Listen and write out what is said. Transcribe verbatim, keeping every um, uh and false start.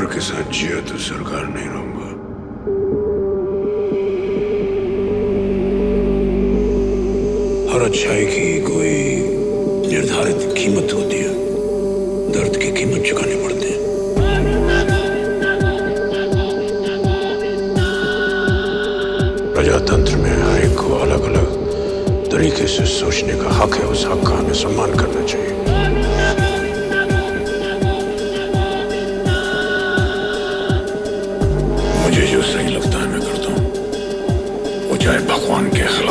के साथ जिया तो सरकार नहीं रहूंगा। हर अच्छाई की कोई निर्धारित कीमत होती है, दर्द की कीमत चुकानी पड़ती है। प्रजातंत्र में हर एक को अलग अलग तरीके से सोचने का हक है, उस हक का हमें सम्मान करना चाहिए। मुझे जो सही लगता है मैं करता हूँ, वो चाहे भगवान के खिलाफ